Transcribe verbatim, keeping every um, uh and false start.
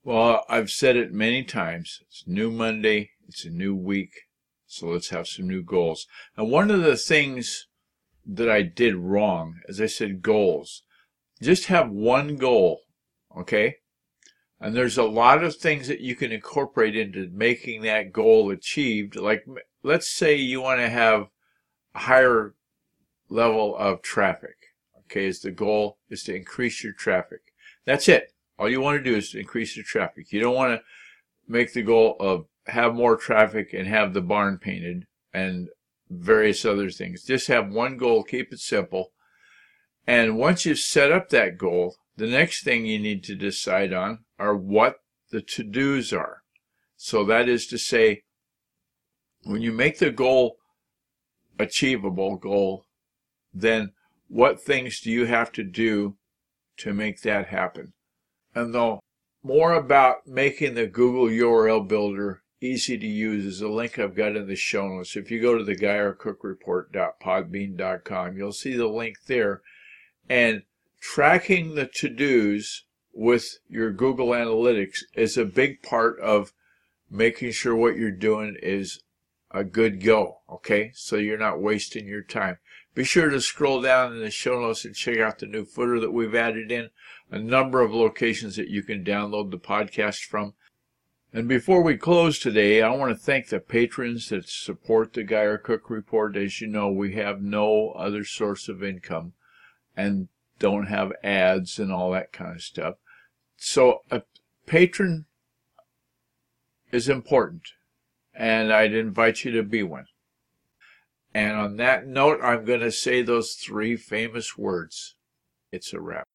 Well, I've said it many times. It's new Monday. It's a new week. So let's have some new goals. And one of the things that I did wrong, as I said, goals. Just have one goal, okay? And there's a lot of things that you can incorporate into making that goal achieved. Like, let's say you want to have a higher level of traffic, okay? Is the goal is to increase your traffic. That's it. All you want to do is to increase your traffic. You don't want to make the goal of have more traffic and have the barn painted and various other things. Just have one goal, keep it simple. And once you've set up that goal, the next thing you need to decide on are what the to-dos are. So that is to say, when you make the goal achievable goal, then what things do you have to do to make that happen? And though more about making the Google U R L builder easy to use is a link I've got in the show notes. If you go to the Geyer Cook Report dot podbean dot com, you'll see the link there. And tracking the to-dos with your Google Analytics is a big part of making sure what you're doing is a good go, okay? So you're not wasting your time. Be sure to scroll down in the show notes and check out the new footer that we've added in, a number of locations that you can download the podcast from. And before we close today, I want to thank the patrons that support the Geyer Cook Report. As you know, we have no other source of income and don't have ads and all that kind of stuff. So a patron is important, and I'd invite you to be one. And on that note, I'm going to say those three famous words. It's a wrap.